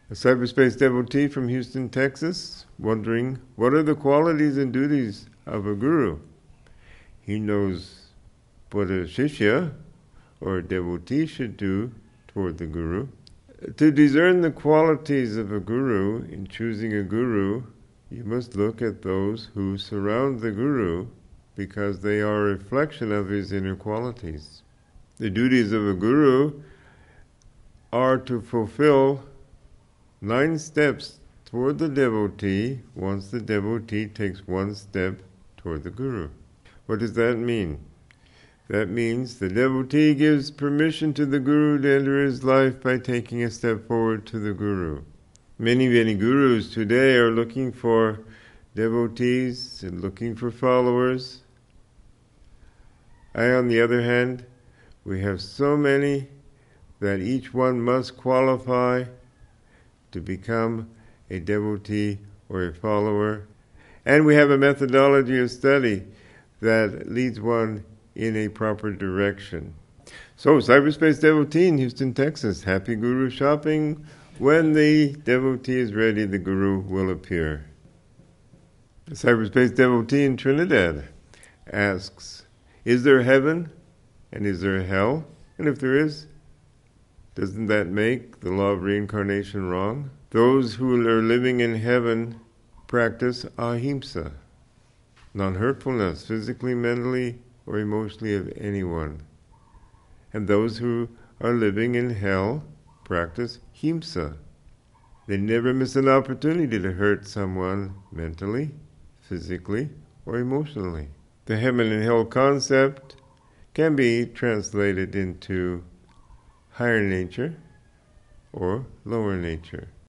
A cyberspace devotee from Houston, Texas, wondering what are the qualities and duties of a guru. He knows what a shishya or a devotee should do toward the guru. To discern the qualities of a guru, in choosing a guru, you must look at those who surround the guru because they are a reflection of his inner qualities. The duties of a guru are to fulfill 9 steps toward the devotee once the devotee takes 1 step toward the guru. What does that mean? That means the devotee gives permission to the guru to enter his life by taking a step forward to the guru. Many gurus today are looking for devotees and looking for followers. On the other hand, we have so many that each one must qualify to become a devotee or a follower. And we have a methodology of study that leads one in a proper direction. So, cyberspace devotee in Houston, Texas, happy guru shopping. When the devotee is ready, the guru will appear. The cyberspace devotee in Trinidad asks, is there heaven and is there hell? And if there is, doesn't that make the law of reincarnation wrong? Those who are living in heaven practice ahimsa, non-hurtfulness, physically, mentally, or emotionally of anyone. And those who are living in hell practice himsa. They never miss an opportunity to hurt someone mentally, physically, or emotionally. The heaven and hell concept can be translated into higher nature or lower nature.